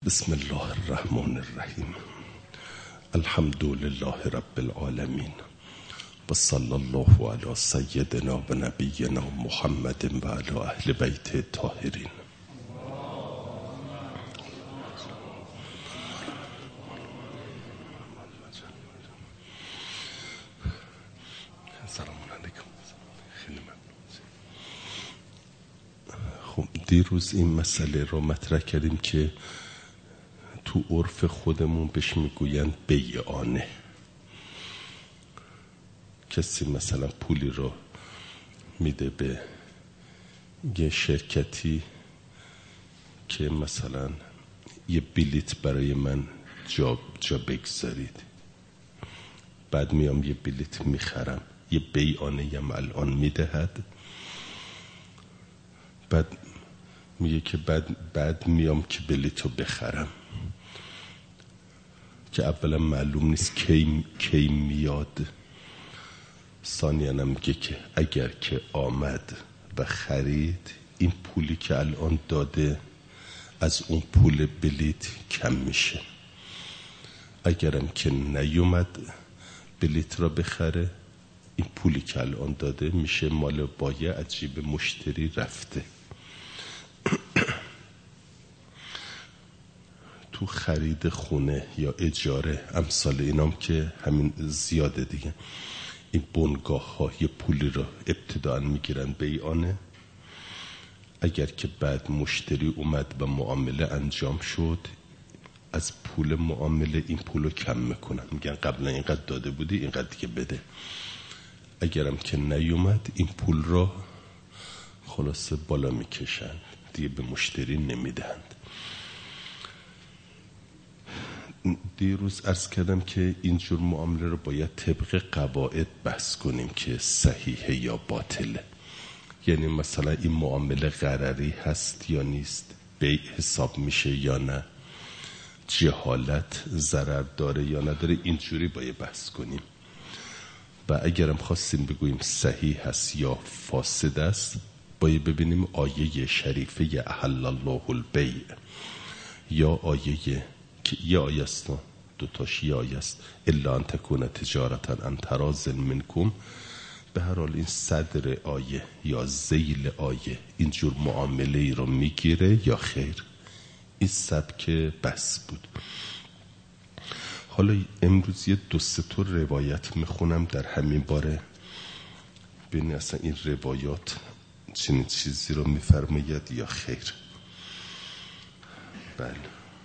بسم الله الرحمن الرحیم. الحمد لله رب العالمین و صلی الله علی سیدنا و نبینا محمد و علی اهل بیت الطاهرین. سلام علیکم. خیلی ممنون. خب دیروز این مسئله رو مطرح کردیم که تو عرف خودمون بهش میگوین بیعانه. کسی مثلا پولی رو میده به یه شرکتی که مثلا یه بلیت برای من جا بگذارید، بعد میام یه بلیت میخرم، یه بیعانه یم الان میدهد، بعد میگه که بعد میام که بلیتو بخرم، که اولا معلوم نیست کی میاد، ثانیاً میگه که اگر که آمد و خرید، این پولی که الان داده از اون پول بلیت کم میشه. اگرم که نیومد بلیت را بخره، این پولی که الان داده میشه مال بایع، از جیب مشتری رفته. تو خرید خونه یا اجاره امثال اینام که همین زیاده دیگه، این بنگاه ها یه پولی رو ابتداء میگیرن بیعانه، اگر که بعد مشتری اومد و معامله انجام شد، از پول معامله این پول رو کم میکنن، میگن قبلا اینقدر داده بودی اینقدر دیگه بده. اگرم که نیومد این پول رو خلاصه بالا میکشن، دیگه به مشتری نمیدهند. دیروز عرض کردم که اینجور معامله رو باید طبق قواعد بحث کنیم که صحیحه یا باطله. یعنی مثلا این معامله غرری هست یا نیست، بیع حساب میشه یا نه، جهالت ضرر داره یا نداره، اینجوری باید بحث کنیم. و اگرم خواستیم بگوییم صحیح هست یا فاسد است، باید ببینیم آیه شریفه احل الله البیع یا آیه که یه آیه است، دوتاش یه آیه است، الا ان تکون تجارتا عن تراض منکم. به هر حال این صدر آیه یا ذیل آیه اینجور معامله ای رو میگیره یا خیر. این سبک بس بود. حالا امروز یه دو سه تا روایت میخونم در همین باره، ببینید اصلا این روایات چنین چیزی رو میفرماید یا خیر. بله.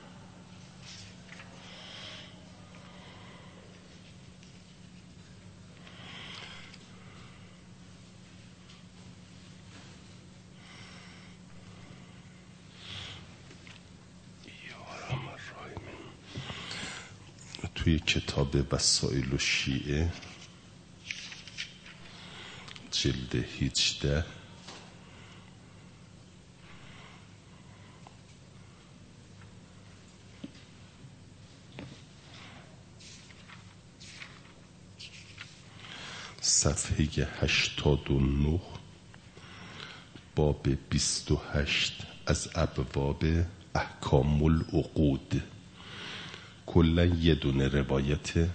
توی کتاب وسائل الشیعه جلد 18 صفحه 89 باب 28 از ابواب احکام العقود، کلا یه دونه روایته.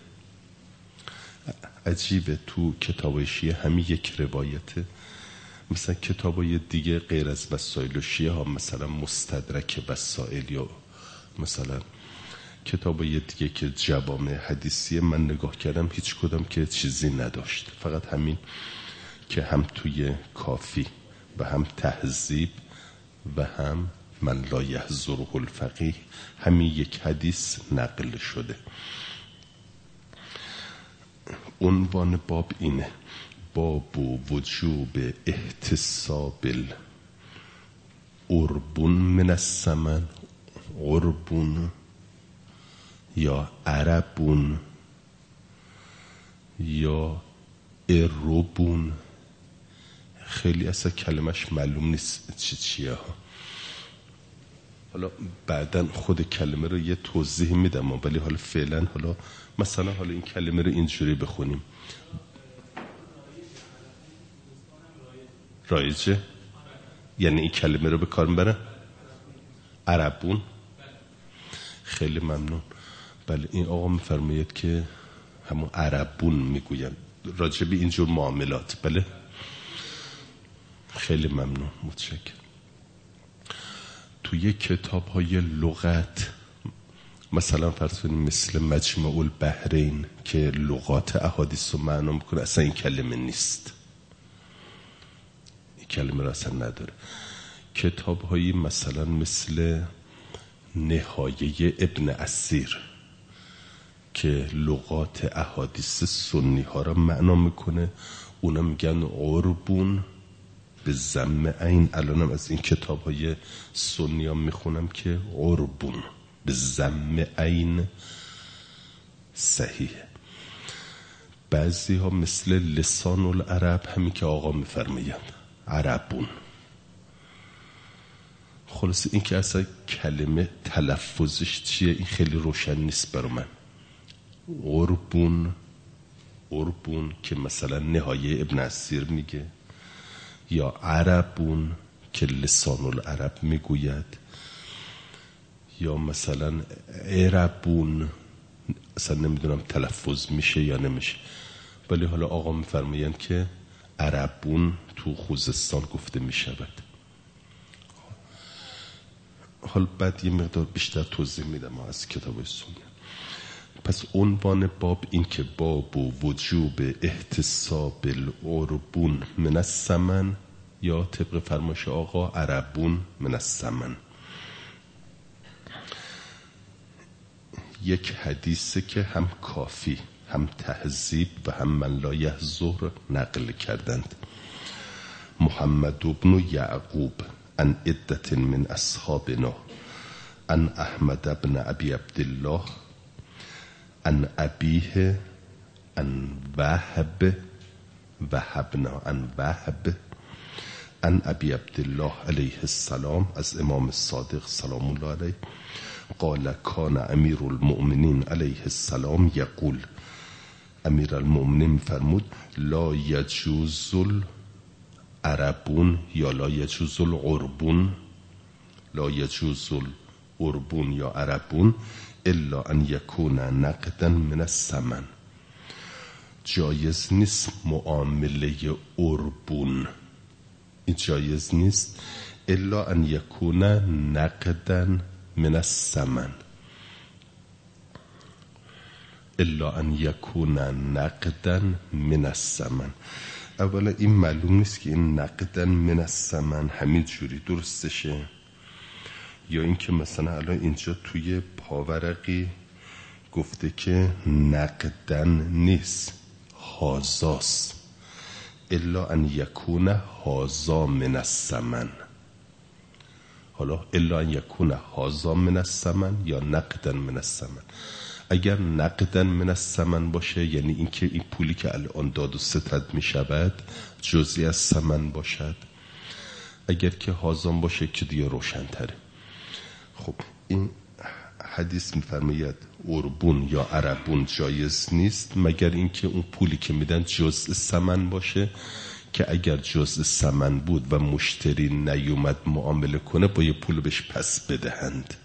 عجیبه تو کتاب شیعه همین یک روایته. مثلا کتابای دیگه غیر از وسائل شیعه ها، مثلا مستدرک وسائل یا مثلا کتابای دیگه که جوامع حدیثیه، من نگاه کردم هیچ کدام که چیزی نداشت، فقط همین که هم توی کافی و هم تهذیب و هم من لا یحضره الفقیه همین یک حدیث نقل شده. عنوان باب اینه: باب وجوب احتساب العربون من الثمن. عربون یا عربون یا عربون، خیلی اصلا کلمش معلوم نیست چیه ها. حالا بعدن خود کلمه رو یه توضیح میدم، ولی حالا فعلا حالا مثلا این کلمه رو اینجوری بخونیم. رایجه یعنی این کلمه رو به کار میبرن عربون. خیلی ممنون. بله این آقا میفرماید که همون عربون میگوین راجع به اینجور معاملات. بله خیلی ممنون، متشکرم. توی کتاب های لغت مثلا فرض کنیم مثل مجمع البحرین که لغات احادیث رو معنا میکنه، اصلا این کلمه نیست، این کلمه رو اصلا نداره. کتاب هایی مثلا مثل نهایه ابن اسیر که لغات احادیث سنی ها را معنا میکنه، اونا میگن عربون به ضم عین. الانم از این کتاب های سنی ها میخونم که عربون به ضم عین صحیح. بعضی ها مثل لسان العرب همین که آقا میفرمایند عربون. خلاص این که اصلا کلمه تلفظش چیه این خیلی روشن نیست برای من. عربون که مثلا نهایه ابن اسیر میگه، یا عربون که لسان العرب میگوید، یا مثلا عربون اصلا نمیدونم تلفظ میشه یا نمیشه، ولی حالا آقا میفرمایند که عربون تو خوزستان گفته میشود. حالا بعد یه مقدار بیشتر توضیح میدم از کتاب سنی. پس عنوان باب این که باب و وجوب احتساب العربون من الثمن، یا طبق فرمایش آقا عربون من الثمن. یک حدیثه که هم کافی هم تهذیب و هم من لا یحضر نقل کردند. محمد بن یعقوب عن عدة من اصحابنا عن احمد بن ابی عبدالله عن ابیه عن وهب عن ابی عبدالله علیه السلام، از امام صادق سلام الله علیه، قال کان امیر المؤمنین علیه السلام یقول، امیر المؤمنین فرمود لا یجوز العربون یا لا یجوز العربون، لا یجوز العربون یا عربون الا ان یکون نقدا من الثمن. جایز نیست معامله عربون، این جایز نیست الا ان یکون نقدا من الثمن، الا ان یکون نقدا من الثمن. اولا این معلوم نیست که این نقدا من الثمن همین جوری درستشه، یا اینکه مثلا الان اینجا توی پاورقی گفته که نقدن نیست، هازاست، الا ان یکون هازا من الثمن. حالا الا ان یکون هازا من الثمن یا نقدن من الثمن. اگر نقدن من الثمن باشه یعنی اینکه این پولی که الان داد و ستد می شود جزئی از ثمن باشد. اگر که هازان باشه که دیگه روشن تره. خب این حدیث میفرماید عربون یا عربون جایز نیست مگر اینکه اون پولی که میدن جزء ثمن باشه، که اگر جزء ثمن بود و مشتری نیومد معامله کنه با یه پول بهش پس بدهند.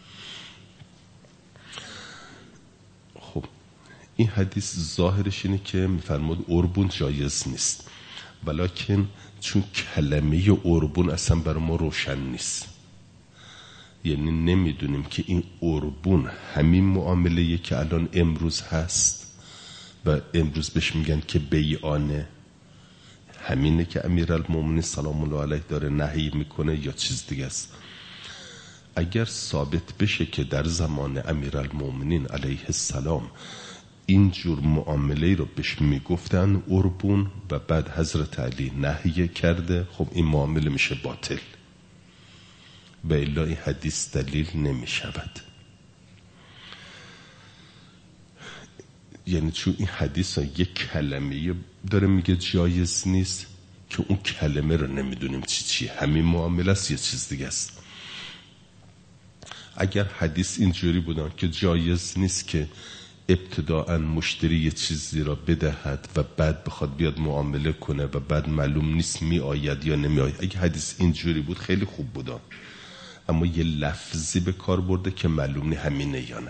خب این حدیث ظاهرش اینه که میفرمود عربون جایز نیست، ولکن چون کلمه عربون اصلا برای ما روشن نیست، یعنی نمیدونیم که این عربون همین معامله‌ای که الان امروز هست و امروز بهش میگن که بیعانه، همینه که امیرالمومنین سلام الله علیه داره نهی میکنه یا چیز دیگه است. اگر ثابت بشه که در زمان امیرالمومنین علیه السلام اینجور معامله رو بهش میگفتن عربون و بعد حضرت علی نهی کرده، خب این معامله میشه باطل و الا این حدیث دلیل نمی شود. یعنی چون این حدیث ها یک کلمه داره میگه جایز نیست که اون کلمه رو نمیدونیم چی همین معامله است یا چیز دیگه است. اگر حدیث اینجوری بودن که جایز نیست که ابتداءً مشتری یه چیزی را بدهد و بعد بخواد بیاد معامله کنه و بعد معلوم نیست می آید یا نمی آید، اگه حدیث اینجوری بود خیلی خوب بودن. اما یه لفظی به کار برده که معلوم نی همینه یا نه.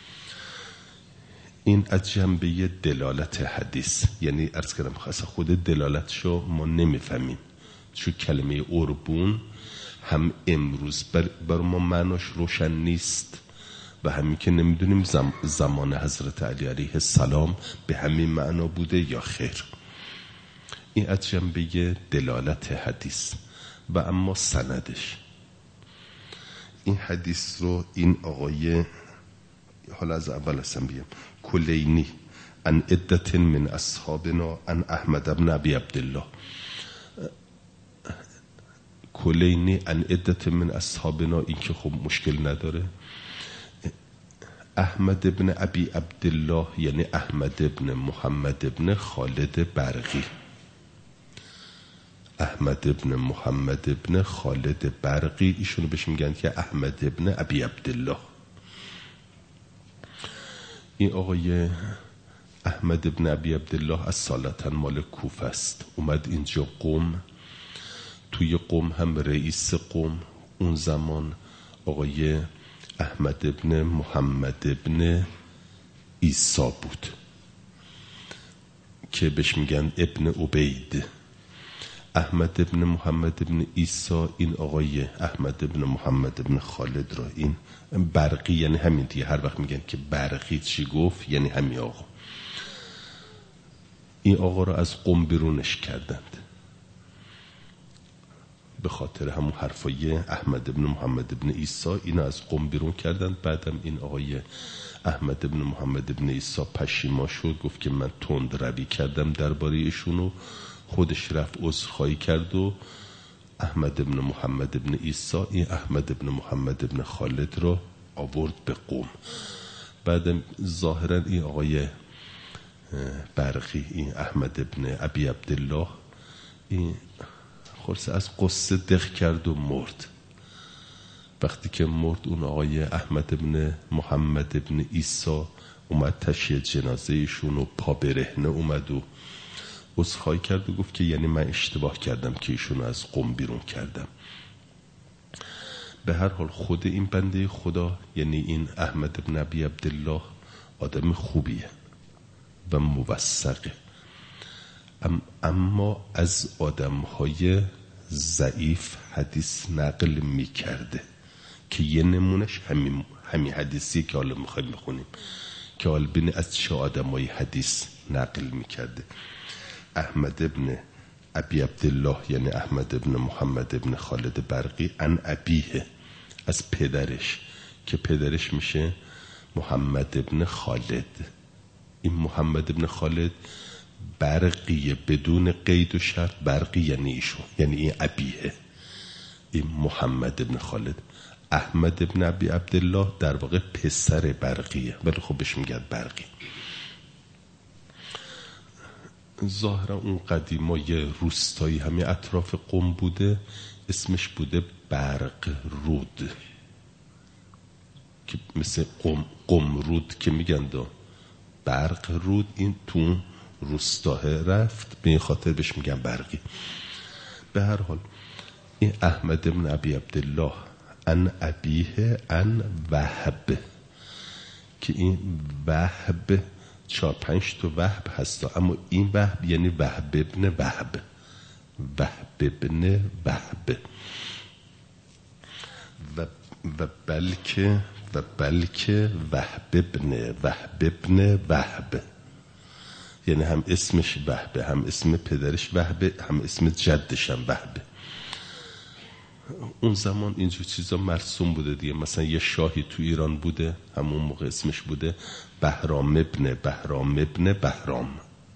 این از جنبه دلالت حدیث، یعنی عرض کردم اصلا خود دلالتشو ما نمیفهمیم، چون کلمه عربون هم امروز بر ما معناش روشن نیست و همین که نمیدونیم زمان حضرت علی علیه السلام به همین معنا بوده یا خیر. این از جنبه دلالت حدیث. و اما سندش، این حدیث رو این آقای، حالا از اول هستم بیم، کلینی ان عدت من اصحابنا ان احمد بن ابی عبدالله، کلینی ان عدت من اصحابنا، این که خب مشکل نداره. احمد بن ابی عبدالله یعنی احمد بن محمد بن خالد برقی، احمد بن محمد بن خالد برقی، ایشونو بهش میگن که احمد بن ابی عبدالله. این آقای احمد بن ابی عبدالله اصالتا مال کوفه است، اومد اینجا قم، توی قم هم رئیس قم اون زمان آقای احمد بن محمد بن عیسی بود که بهش میگن ابن عبید. احمد بن محمد بن عیسی، این آقای احمد بن محمد بن خالد را، این برقی یعنی همین دیگه، هر وقت میگن که برقی چی گفت یعنی همین آقا. این آقا را از قم بیرونش کردند به خاطر همون حرفای احمد بن محمد بن عیسی، اینو از قم بیرون کردند. بعدم این آقای احمد بن محمد بن عیسی پشیمان شد، گفت که من تند روی کردم درباره ایشونو، خودش رفت عذرخواهی کرد و احمد بن محمد بن عیسی این احمد بن محمد بن خالد رو آورد به قم. بعدم ظاهرا این آقای برقی، این احمد بن ابی عبدالله، این خلاص از قصه دق کرد و مرد. وقتی که مرد، اون آقای احمد بن محمد بن عیسی اومد تشییع جنازه ایشون و پا برهنه اومد و عذرخواهی کرد و گفت که یعنی من اشتباه کردم که ایشون از قم بیرون کردم. به هر حال خود این بنده خدا، یعنی این احمد بن ابی عبدالله، آدم خوبیه و موثقه، اما از آدمهای ضعیف حدیث نقل می کرده که یه نمونش همین حدیثی که حالا میخوایم بخونیم که حالا بینه از چه آدمای حدیث نقل می کرده. احمد بن ابی عبدالله یعنی احمد بن محمد بن خالد برقی، ان ابیه، از پدرش که پدرش میشه محمد بن خالد. این محمد بن خالد برقیه بدون قید و شرط، برقی یعنی ایشون، یعنی این ابیه، این محمد بن خالد. احمد بن ابی عبدالله در واقع پسر برقیه، ولی خب بهش میگن برقی. ظاهرا اون قدیما یه روستایی همین اطراف قم بوده، اسمش بوده برق رود، که مثل قم رود که میگن دا برق رود، این تو روستاه رفت، به این خاطر بهش میگن برقی. به هر حال این احمد بن ابی عبدالله ان ابیه ان وهب، که این وهب 4-5 تا وهب هستا، اما این وهب یعنی وهب ابن وهب، وهب ابن وهب و بلکه وهب ابن وهب، یعنی هم اسمش وهبه، هم اسم پدرش وهبه، هم اسم جدش هم وهبه. اون زمان اینجور چیزا مرسوم بوده دیگه. مثلا یه شاهی تو ایران بوده، همون موقع اسمش بوده بهرام ابن بهرام،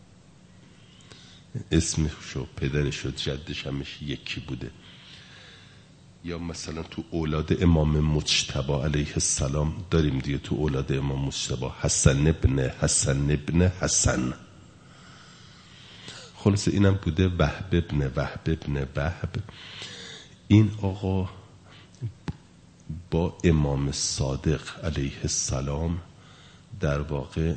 اسمش و پدرش و جدش همش یکی بوده. یا مثلا تو اولاد امام مجتبی علیه السلام داریم دیگه، تو اولاد امام مجتبی حسن ابن حسن. خلاصه اینم بوده وهب ابن وهب. این آقا با امام صادق علیه السلام در واقع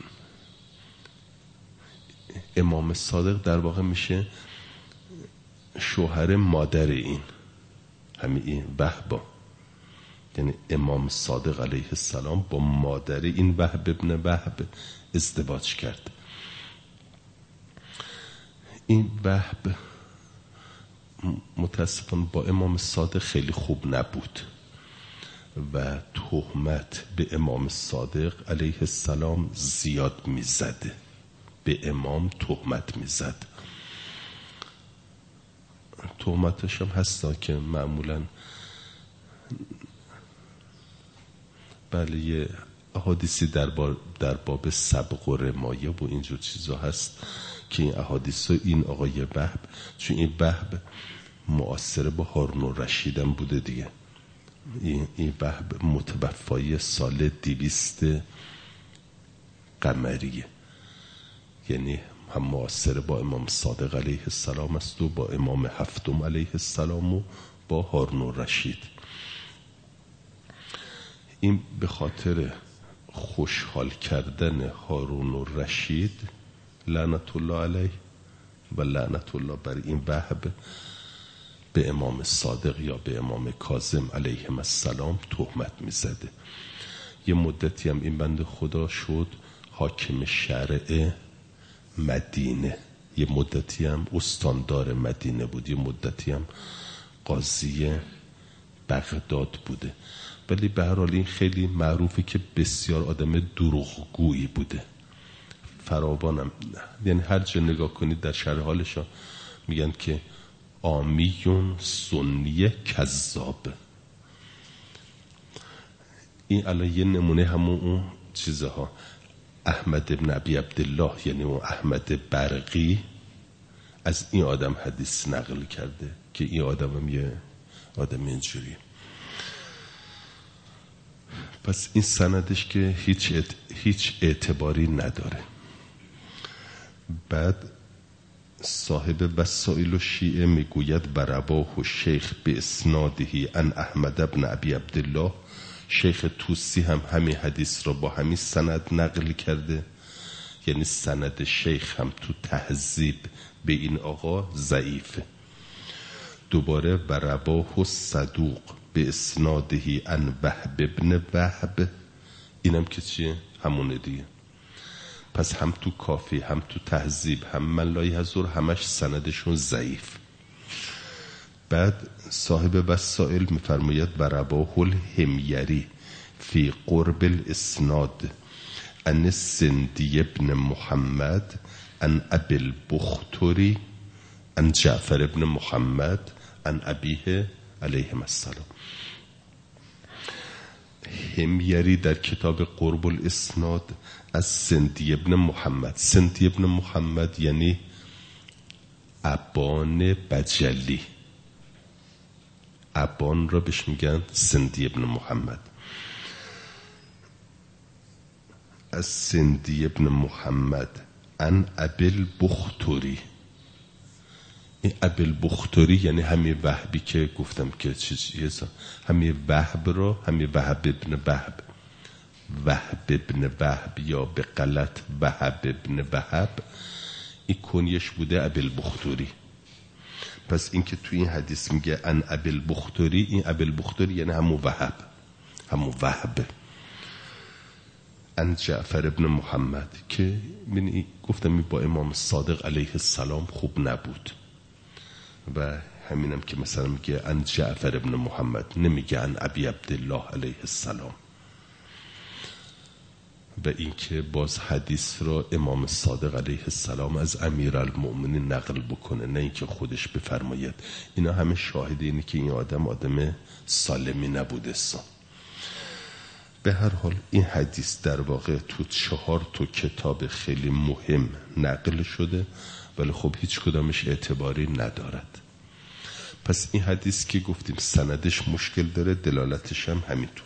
امام صادق در واقع میشه شوهر مادر این وهب، یعنی امام صادق علیه السلام با مادر این وهب ابن وهب ازدواج کرد. این وهب متاسفانه با امام صادق خیلی خوب نبود و تهمت به امام صادق علیه السلام زیاد میزد، به امام تهمت میزد. تهمتش هم هستا که معمولا بله یه احادیثی در باب سبق و رمایه و اینجور چیزا هست که این احادیث این آقای وهب، چون این وهب معاصر با هارون الرشید هم بوده دیگه، این وهب متوفای سال 200 قمریه، یعنی هم معاصر با امام صادق علیه السلام است و با امام هفتم علیه السلام و با هارون الرشید. این به خاطر خوشحال کردن هارون الرشید لعنت الله علیه و لعنت الله بر این وهب به امام صادق یا به امام کاظم علیهم السلام تهمت میزده. یه مدتی هم این بنده خدا شد حاکم شرع مدینه، یه مدتی هم استاندار مدینه بود، یه مدتی هم قاضی بغداد بوده. ولی به هر حال این خیلی معروفه که بسیار آدم دروغگویی بوده، فراوانم، یعنی هر جا نگاه کنید در شرح حالشان میگن که آمیون سنی کذاب. این الان یه نمونه همون اون چیزها. احمد ابن ابی عبدالله یعنی اون احمد برقی از این آدم حدیث نقل کرده که این آدم هم یه آدم اینجوری. پس این سندش که هیچ اعتباری نداره. بعد صاحب وسائل الشیعه میگوید و رواه شیخ به اسنادهی عن احمد ابن ابی عبدالله. شیخ توسی هم همین حدیث را با همین سند نقل کرده، یعنی سند شیخ هم تو تهذیب به این آقا ضعیفه. دوباره و رواه صدوق به اسنادهی عن وهب ابن وهب، اینم که چیه؟ همونه دیگه. پس هم تو کافی هم تو تهذیب هم من لای حضور همش سندشون ضعیف. بعد صاحب وسائل میفرماید و رواه الحمیری فی قرب الاسناد عن سندی ابن محمد عن ابی البختری عن جعفر ابن محمد عن ابیه علیهم السلام. حمیری در کتاب قرب الاسناد از سندی ابن محمد. سندی ابن محمد یعنی ابان بجلی، ابان را بهش میگن سندی ابن محمد. از سندی ابن محمد عن ابی البختری. این ابی البختری یعنی همین وهبی که گفتم که چیزا، همین وهب را، همین وهب ابن وهب، وهب ابن وهب یا به غلط وهب ابن وهب، این کنیش بوده ابی البختری. پس این که توی این حدیث میگه ان ابی البختری، این ابی البختری یعنی همون وهب، همون وهب. ان جعفر ابن محمد که من گفتم با امام صادق علیه السلام خوب نبود و همینم که مثلا میگه ان جعفر ابن محمد، نمیگه ان ابی عبدالله علیه السلام. و اینکه باز حدیث را امام صادق علیه السلام از امیرالمؤمنین نقل بکنه، نه اینکه خودش بفرماید. اینا همه شاهد اینه که این آدم سالمی نبوده. به هر حال این حدیث در واقع تو 4 کتاب خیلی مهم نقل شده، ولی خب هیچ کدامش اعتباری ندارد. پس این حدیث که گفتیم سندش مشکل داره، دلالتش هم همینطور.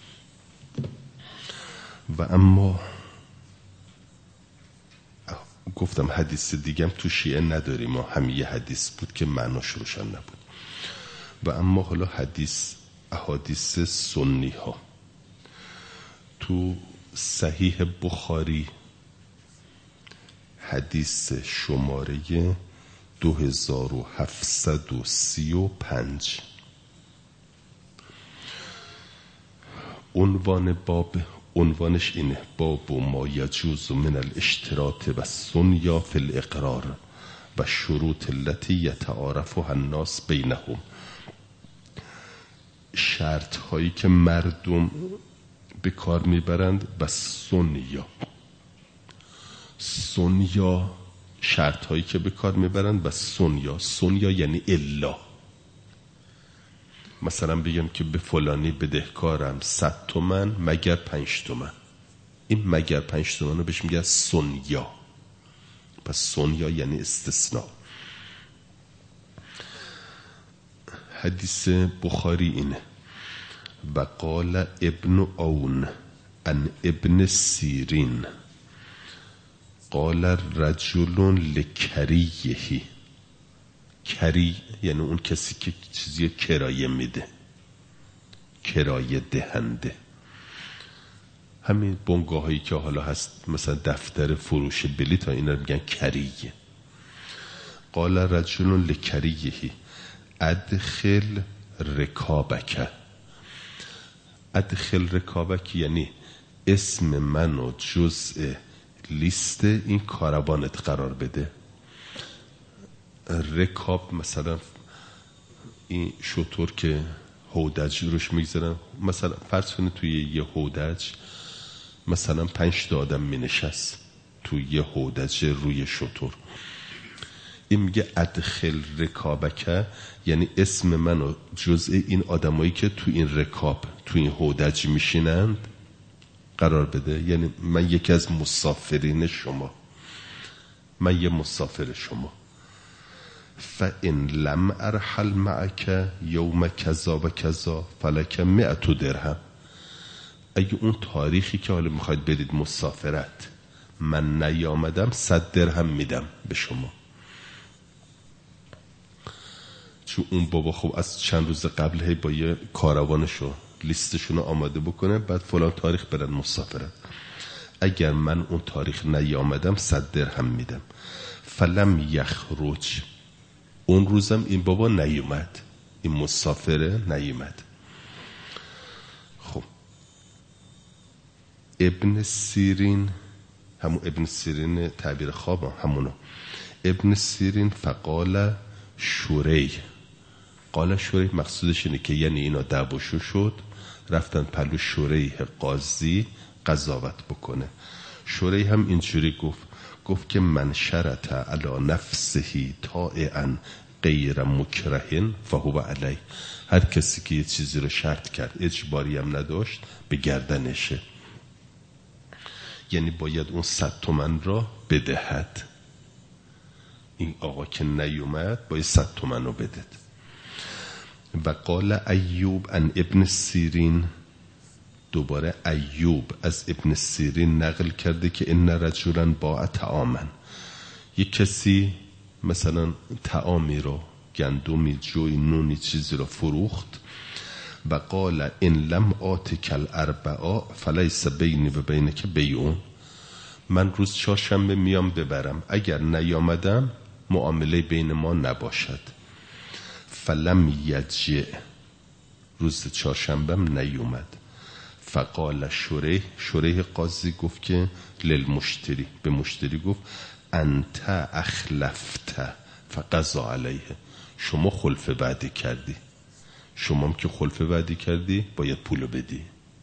و اما گفتم حدیث دیگه هم تو شیعه نداریم، همین یه حدیث بود که معناش روشن نبود. و اما حالا احادیث سنی ها تو صحیح بخاری حدیث شماره 2735. عنوان باب، عنوانش اینه: باب ما یجوز من الاشتراط و السنیا فی الاقرار و شروط التي یتعارفها الناس بینهم. شرط هایی که مردم به کار میبرند و سنیا شرط هایی که به کار میبرند و سنیا یعنی الا. مثلا بگم که به فلانی بدهکارم 100 تومن مگر 5 تومن. این مگر 5 تومن رو بهش میگه سنیا. پس سنیا یعنی استثناء. حدیث بخاری اینه: و قال ابن عون عن ابن سیرین قال رجل لکریه. کری یعنی اون کسی که چیزی کرایه میده، کرایه دهنده. همین بنگاه هایی که حالا هست، مثلا دفتر فروش بلیط ها، اینا رو میگن کریه. قال رجل لکریه ادخل رکابک. ادخل رکابک یعنی اسم منو جزء لیست این کاروانت قرار بده. رکاب مثلا این شطور که هودج روش میگذارن، مثلا فرض کنید توی یه هودج مثلا 5 تا آدم می نشست توی یه هودج روی شطور. این میگه ادخل رکابک یعنی اسم منو جزء این آدمایی که تو این رکاب، تو این هودج میشینند قرار بده. یعنی من یکی از مسافرین شما، من یه مسافر شما. فإن لم ارحل معك یوم کذا و کذا فلک 100 درهم. اگه اون تاریخی که حالا میخواید برید مسافرت من نیامدم 100 درهم میدم به شما. چون اون بابا خب از چند روز قبل هی با یه کاروانشو لیستشون رو آماده بکنه، بعد فلان تاریخ برن مسافرت. اگر من اون تاریخ نیامدم 100 درهم میدم. فلم یخرج، اون روزم این بابا نیومد، این مسافره نیومد. خب ابن سیرین، همون ابن سیرین تعبیر خواب همونو. ابن سیرین فقال شوریح. قال شوریح مقصودش اینه که یعنی اینا دعواشو شد، رفتن پلو شوریح قاضی قضاوت بکنه. شوریح هم اینجوری گفت که من شرط علی نفسه طائعا غیر مکره فهو علیه. هر کسی که یه چیزی رو شرط کرد اجباری هم نداشت به گردنشه. یعنی باید اون 100 تومن را بدهد. این آقا که نیومد باید 100 تومن رو بدهد. و قال ایوب عن ابن سیرین، دوباره ایوب از ابن سیرین نقل کرده که ان رجلا باع طعاما. یک کسی مثلا طعامی رو، گندمی، جوی، نونی، چیزی رو فروخت. و قال ان لم آتک الاربعاء فلیس بینی و بینک بیعون. من روز چهارشنبه میام ببرم، اگر نیامدم معامله بین ما نباشد. فلم یجع، روز چهارشنبه نیومد. فقال شوریح قاضی گفت که للمشتری، به مشتری گفت انت اخلفت فقضا علیه. شما خلف وعده کردی، شما هم که خلف وعده کردی باید پولو بدی.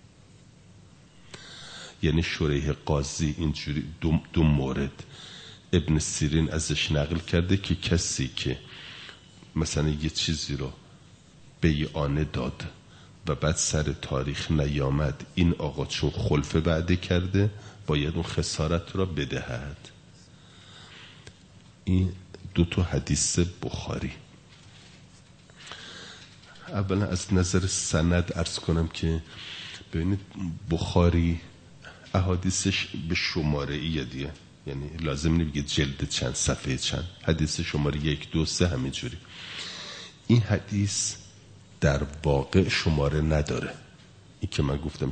یعنی شوریح قاضی اینجوری دو مورد ابن سیرین ازش نقل کرده که کسی که مثلا یه چیزی رو بیعانه داد و بعد سر تاریخ نیامد، این آقا چون خلف وعده کرده باید اون خسارت را بدهد. این 2 حدیث بخاری. اولا از نظر سند عرض کنم که ببینید بخاری احادیثش به شماره ایه دیگه، یعنی لازم نمیگه جلد چند، صفحه چند. حدیث شماره 1 2 3 همینجوری. این حدیث در واقع شماره نداره. این که من گفتم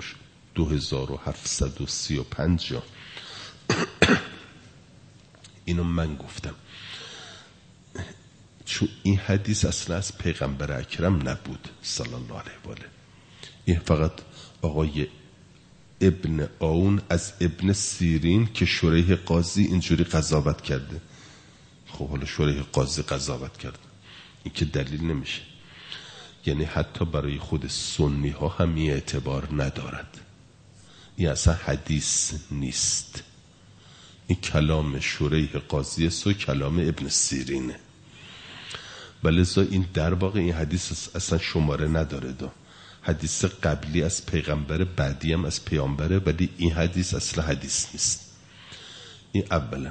2735 اینو من گفتم. چون این حدیث اصلا از پیغمبر اکرم نبود صلی الله علیه و آله. این فقط آقای ابن عون از ابن سیرین که شریح قاضی اینجوری قضاوت کرده. خب حالا شریح قاضی قضاوت کرده، این که دلیل نمیشه. یعنی حتی برای خود سنی ها هم این اعتبار ندارد، این اصلا حدیث نیست. این کلام شریح قاضی است و کلام ابن سیرینه، ولذا این در واقع این حدیث اصلا شماره نداره. حدیث قبلی از پیغمبر، بعدی هم از پیامبره، ولی این حدیث اصلا حدیث نیست. این اولا.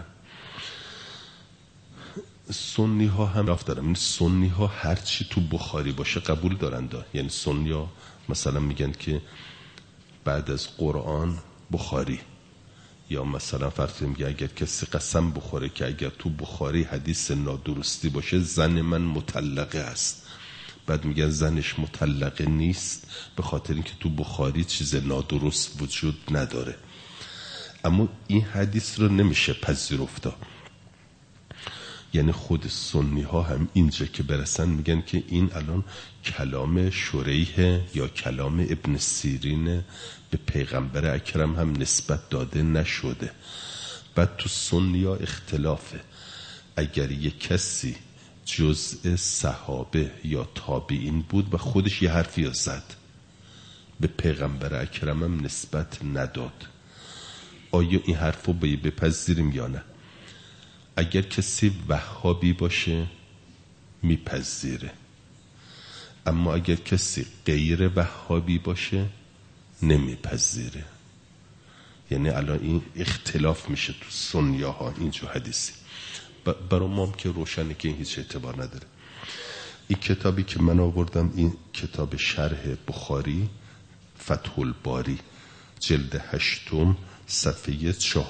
سنی ها هم رفت دارم، سنی ها هرچی تو بخاری باشه قبول دارند. یعنی سنی ها مثلا میگن که بعد از قرآن بخاری، یا مثلا فرض میگه اگر کسی قسم بخوره که اگر تو بخاری حدیث نادرستی باشه زن من مطلقه است، بعد میگن زنش مطلقه نیست به خاطر اینکه تو بخاری چیز نادرست وجود نداره. اما این حدیث رو نمیشه پذیرفت. یعنی خود سنی ها هم اینجا که برسن میگن که این الان کلام شریح یا کلام ابن سیرین به پیغمبر اکرم هم نسبت داده نشده. بعد تو سنی ها اختلافه، اگر یک کسی جزء صحابه یا تابعین بود و خودش یه حرفی زد به پیغمبر اکرم هم نسبت نداد، آیا این حرفو بپذیریم یا نه؟ اگر کسی وهابی باشه میپذیره، اما اگر کسی غیر وهابی باشه نمیپذیره. یعنی الان این اختلاف میشه تو سنیاها اینجور حدیثی. برای ما هم که روشنه که این هیچ اعتبار نداره. این کتابی که من آوردم این کتاب شرح بخاری، فتح الباری، جلد 8 صفحه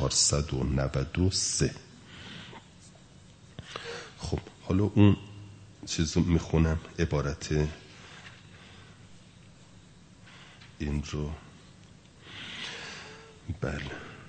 493. خب حالا اون چیزو میخونم، عبارت این رو. بله،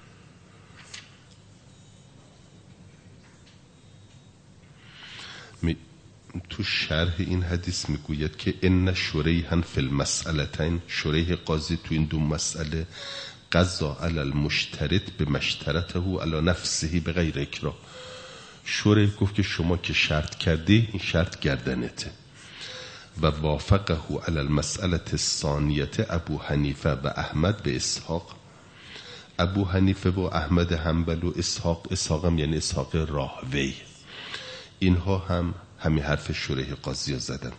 تو شرح این حدیث میگوید که ان شریحا فی المسئلتین، شریح قاضی تو این دو مسئله قضا علی المشترط بمشترطه علی نفسه بغیر اکراه. شریح گفت که شما که شرط کردی این شرط گردنته. و وافقه علی المسئله الثانیه ابو حنیفه و احمد به اسحاق. ابو حنیفه و احمد حنبل و اسحاق هم یعنی اسحاق راهوی، اینها هم همین حرف شریح قاضی ها زدن.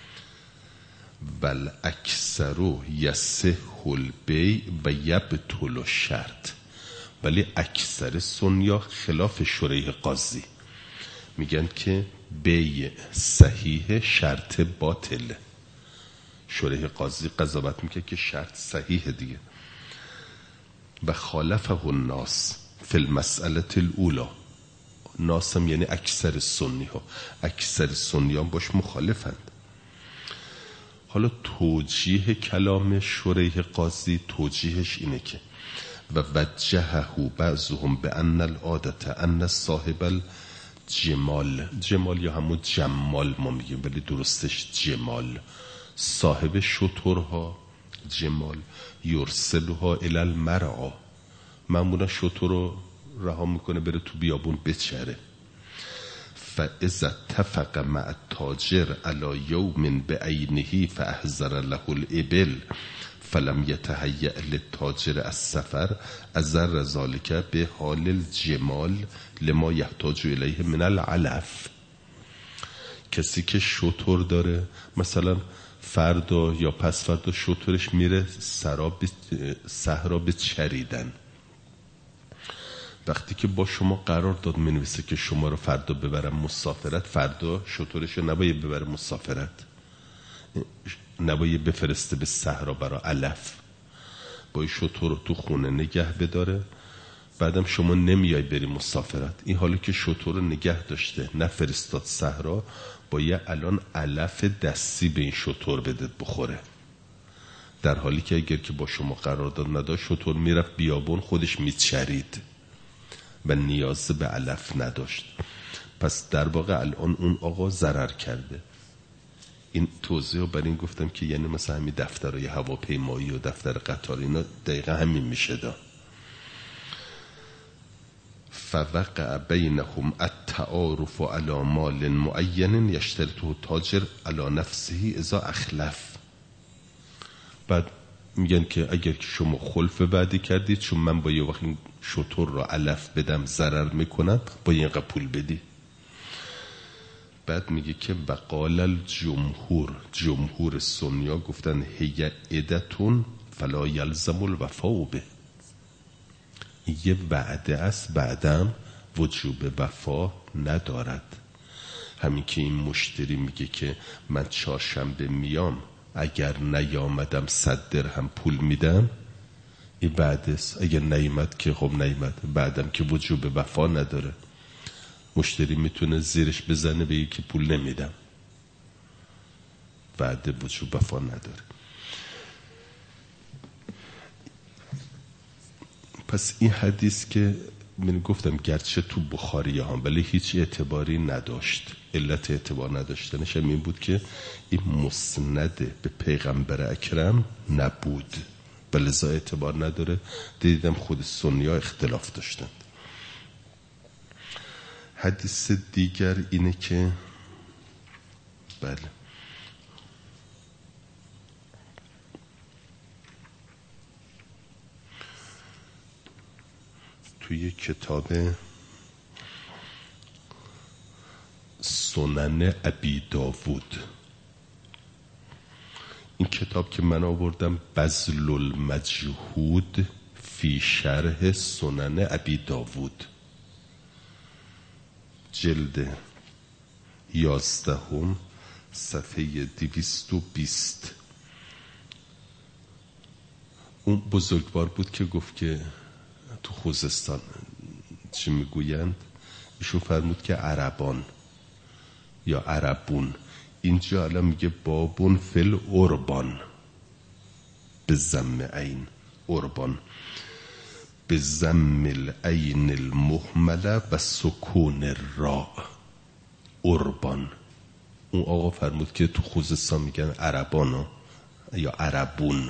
بل اکثرو یصح البیع و یبطل الشرط. ولی اکثر سنیا خلاف شریح قاضی میگن که بیع صحیح شرط باطل. شریح قاضی قضاوت میکنه که شرط صحیح دیگه. و خالفه الناس فی المسئله الاولی. ناسم یعنی اکثر سنی ها، اکثر سنی ها باش مخالفند. حالا توجیه کلام شریح قاضی، توجیهش اینه که و وجهه بعضهم به ان العادت ان صاحب الجمال، جمال یا همون جمال ما میگیم ولی درستش جمال، صاحب شترها جمال، یرسلها الی المرعا، معمولا شتر رو رها میکنه بره تو بیابون بچره. فاذا اتفق مع التاجر علی یوم بعینه فاحضر له الابل فلم یتهیأ للتاجر السفر اضر ذلك به حال الجمال لما یحتاج الیه من العلف. کسی که شتر داره مثلا فردا یا پس فردا شترش میره صحرا به چریدن، وقتی که با شما قرار داد منویسه که شما رو فردا ببرم مسافرت، فردا شترش رو نباید ببره مسافرت، نباید بفرسته به صحرا برای علف، باید شتر رو تو خونه نگه بداره، بعدم شما نمیای بری مسافرت. این حالی که شتر رو نگه داشته نفرستاد صحرا، باید الان علف دستی به این شتر بده بخوره، در حالی که اگر که با شما قرارداد نداشت شتر میرفت بیابون خودش میچرید و نیاز به علف نداشت. پس در واقع الان اون آقا ضرر کرده. این توضیح رو برای این گفتم که یعنی مثلا همین دفترهای هواپیمایی و دفتر قطار اینا دقیقا همین میشه دا. فوقع بینهم التعارف علی مال معین یشترطه تاجر علی نفسه اذا اخلف. بعد میگن که اگر شما خلف بعدی کردید، چون من با یه وقت شطور را علف بدم ضرر میکنم، با اینقدر پول بدی. بعد میگه که وقال الجمهور سنیا گفتن هی عدتون فلا یلزم الوفاء به، یه وعده است بعدم وجوب وفا ندارد. همین که این مشتری میگه که من چهارشنبه میام، اگر نیامدم 100 درهم پول میدم، این وعده است. اگر نیامد که خب نیامد، بعدم که وجوب وفا نداره. مشتری میتونه زیرش بزنه بگه که پول نمیدم، وعده وجوب وفا نداره. پس این حدیث که من گفتم گرچه تو بخاری ها ولی هیچ اعتباری نداشت. علت اعتبار نداشتنش هم این بود که این مسند به پیغمبر اکرم نبود، بلذا اعتبار نداره. دیدم خود سنی ها اختلاف داشتند. حدیث دیگر اینه که بله توی کتاب سنن ابی داوود، این کتاب که من آوردم بذل المجهود فی شرح سنن ابی داوود، جلد 11 صفحه 220. اون بزرگوار بود که گفت که تو خوزستان چی میگویند، ایشون فرمود که عربان یا عربون. اینجا الان میگه بابون فل اوربان به ضم عین، اوربان به ضم العین المهمله و سکون الراء، اوربان. اون آقا فرمود که تو خوزستان میگن عربان یا عربون.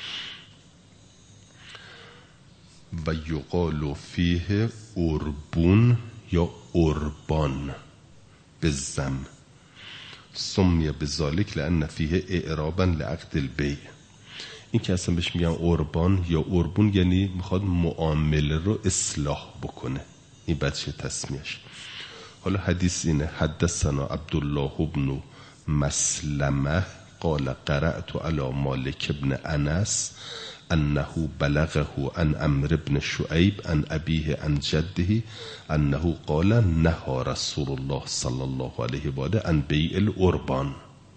و یقال فیه اوربون یا اوربان به ضم، سمی بذالک لان فیه اعرابا لعقد البیع. این که اصلا بهش میگن اوربان یا اوربون یعنی میخواد معامله رو اصلاح بکنه، این بچه تسمیهش. حالا حدیث اینه: حدثنا عبدالله بن مسلمه قال قرأت على مالک بن انس انه بلغه عن عمرو بن شعیب عن ابیه عن جده انه قال نهى رسول الله صلی الله علیه و آله عن بیع الأربان.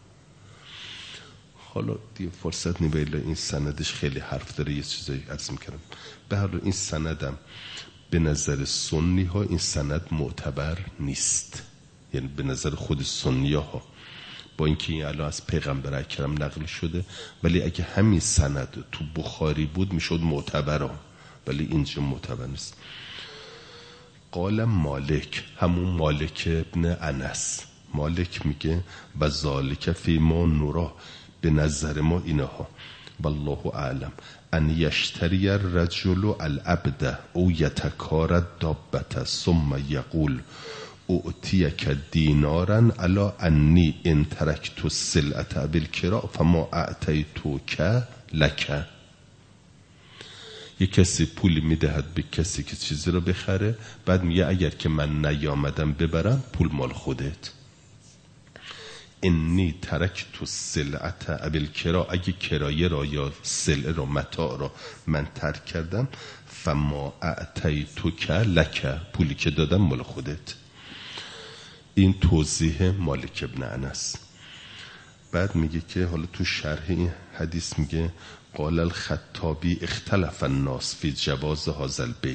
حالا دیگه فرصت نیست، این سندش خیلی حرف داره، یه چیزایی عرض میکنم. به هر حال این سندم به نظر سنی ها این سند معتبر نیست، یعنی به نظر خود سنی ها، با اینکه این الان از پیغمبر اکرم نقل شده، ولی اگه همین سند تو بخاری بود میشد معتبر، ولی اینجا معتبر نیست. قال مالک، همون مالک ابن انس، مالک میگه و ذالک فی ما نورا، به نظر ما اینها، والله اعلم، ان یشتری الرجل العبد او یتکار الدابة ثم یقول اعطیک دینارا علی انی ان ترکت السلعة بالکراء فما اعطیتک لک. یک کسی پولی میدهد به کسی که چیزی رو بخره، بعد میگه اگر که من نیامدم ببرم پول مال خودت. انی ترکت السلعة بالکراء، اگه کرایه را یا سلعه را متاع را من ترک کردم، فما اعطیتک لک، پولی که دادم مال خودت. این توضیح مالک ابن انس. بعد میگه که حالا تو شرح این حدیث میگه قال الخطابی اختلف الناس فی جواز هذا البیع.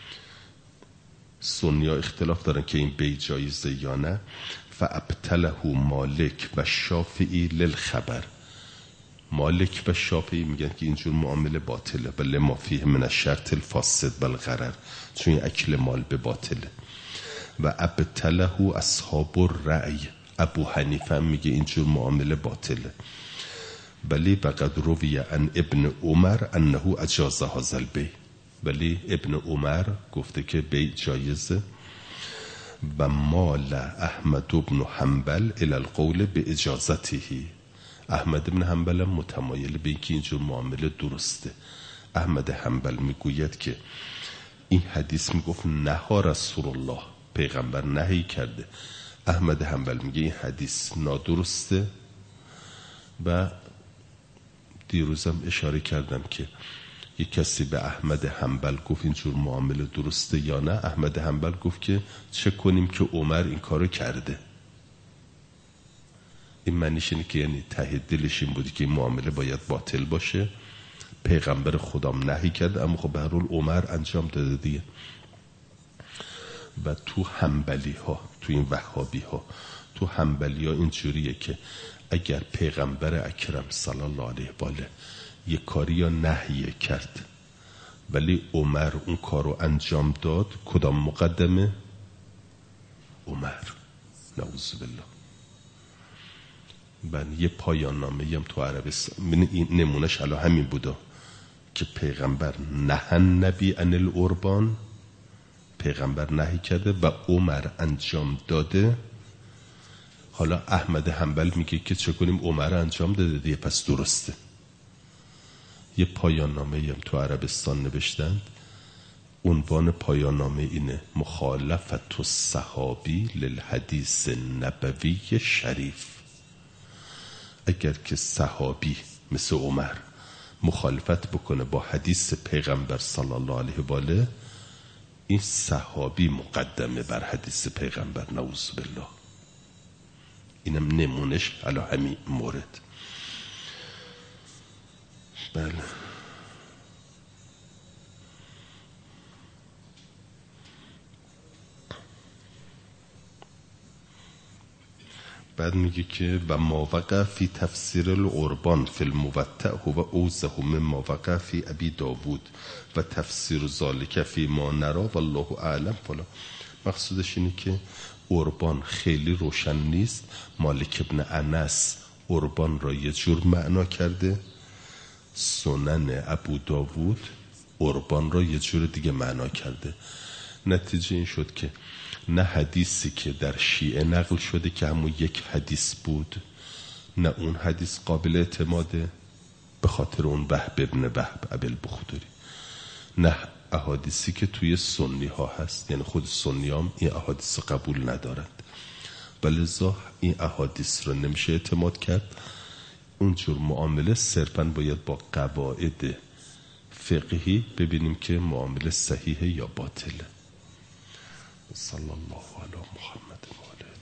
سنیا اختلاف دارن که این بیع جایزه یا نه. فابطله مالک و شافعی للخبر، مالک و شافعی میگن که اینجور معامله باطله، بل ما فیه من الشرط الفاسد بالغرر، چون اکل مال به باطله. و ابطله اصحاب الرأی. ابو حنیفه میگه اینجور معامله باطله. ولی وقد روی عن ابن عمر انه اجاز هذا البیع. ولی ابن عمر گفته که بیع جایزه. و مال احمد بن حنبل الى القول باجازته. احمد بن حنبل متمایل به اینکه اینجور معامله درسته. احمد حنبل میگوید که این حدیث میگفت نها رسول الله، پیغمبر نهی کرده. احمد حنبل میگه این حدیث نادرسته. و دیروزم اشاره کردم که یک کسی به احمد حنبل گفت اینجور معامله درسته یا نه. احمد حنبل گفت که چه کنیم که عمر این کارو کرده. این معنیش اینه که یعنی ته دلش این بودی که این معامله باید باطل باشه، پیغمبر خدام نهی کرده، اما خب به هر حال عمر انجام داده دیگه. و تو حنبلی ها، تو این وهابی ها، تو حنبلی ها اینجوریه که اگر پیغمبر اکرم صلی الله علیه و آله یک کاری یا نهی کرد ولی عمر اون کارو انجام داد، کدام مقدمه؟ عمر. نعوذ بالله. من یه پایان نامه هم تو عربستان، این نمونش الان همین بوده که پیغمبر نهن نبی عن القربان، پیغمبر نهی کرده و عمر انجام داده. حالا احمد حنبل میگه که چه کنیم، عمر انجام داده دیگه، پس درسته. یه پایان نامه هم تو عربستان نوشتند، عنوان پایان نامه اینه: مخالفت الصحابی للحدیث نبوی شریف. اگر که صحابی مثل عمر مخالفت بکنه با حدیث پیغمبر صلی الله علیه و آله، این صحابی مقدمه بر حدیث پیغمبر. نعوذ بالله. اینم نمونش علی همین مورد. بله. بعد میگه که و ما وقع فی تفسیر القربان فی الموطأ هو اوضح مما وقع فی ابی داوود و تفسیر ذالک فی ما نرا والله اعلم. فلا مقصودش اینه که قربان خیلی روشن نیست. مالک ابن انس قربان را یه جور معنا کرده، سنن ابو داوود قربان را یه جور دیگه معنا کرده. نتیجه این شد که نه حدیثی که در شیعه نقل شده که همون یک حدیث بود، نه اون حدیث قابل اعتماده به خاطر اون وهب ابن وهب ابل بخاری، نه احادیثی که توی سنی ها هست، یعنی خود سنی هم این احادیث قبول ندارند. ولذا این احادیث رو نمیشه اعتماد کرد. اونجور معامله صرفاً باید با قواعد فقهی ببینیم که معامله صحیحه یا باطله. صلی الله علی محمد و آله.